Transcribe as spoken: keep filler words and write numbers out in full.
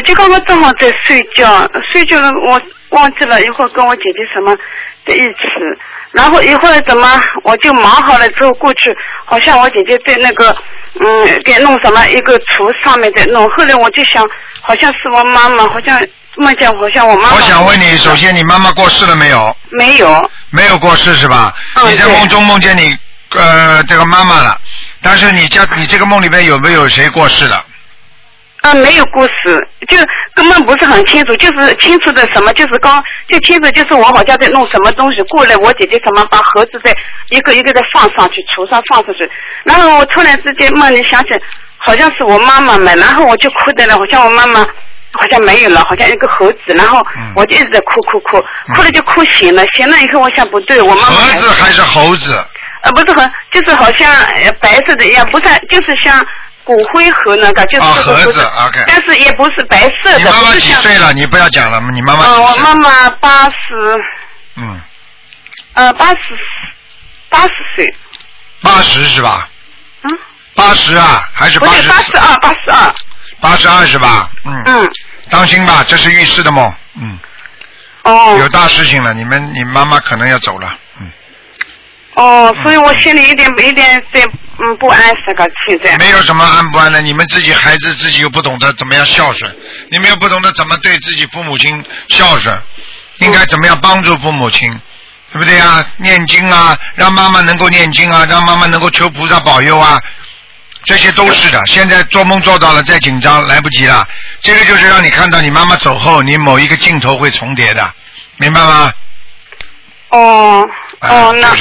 就刚刚正好在睡觉，睡觉了我忘记了，一会儿跟我姐姐什么在一起，然后一会儿怎么我就忙好了之后过去，好像我姐姐在那个嗯给弄什么一个橱上面在弄，后来我就想好像是我妈妈，好像梦见好像我妈妈。 我想问你，首先你妈妈过世了没有？ 没有。 没有过世是吧？ 嗯、 你在梦中梦见你呃这个妈妈了，但是你家你这个梦里边有没有谁过世了？ 啊，没有故事，就根本不是很清楚，就是清楚的什么，就是刚就清楚，就是我好像在弄什么东西，过来我姐姐什么把盒子在一个一个的放上去，橱上放上去，然后我突然之间梦里想起好像是我妈妈嘛，然后我就哭的了，好像我妈妈好像没有了，好像一个盒子，然后我就一直在哭哭哭，哭了就哭醒了，醒了以后我想不对，我妈妈盒子还是猴子？ 呃，不是很，就是好像白色的一样，不是，就是像。骨灰盒那个就是这个盒子 ，OK， 但是也不是白色的。 你妈妈几岁了？你不要讲了，你妈妈几岁？ 嗯，我妈妈八十。 嗯。 呃，八十，八十岁。 八十是吧？ 嗯。 八十啊，还是八十？ 八十二，八十二。 八十二是吧？嗯。 嗯。 当心吧，这是预示的梦，嗯。 哦。 有大事情了，你们，你妈妈可能要走了，嗯。 哦，所以我心里有点有点在嗯不安，这个现在。 没有什么安不安的，你们自己孩子自己又不懂得怎么样孝顺，你们又不懂得怎么对自己父母亲孝顺，应该怎么样帮助父母亲，对不对啊？念经啊，让妈妈能够念经啊，让妈妈能够求菩萨保佑啊，这些都是的。现在做梦做到了，再紧张来不及了。这个就是让你看到你妈妈走后，你某一个镜头会重叠的，明白吗？ 哦哦，那。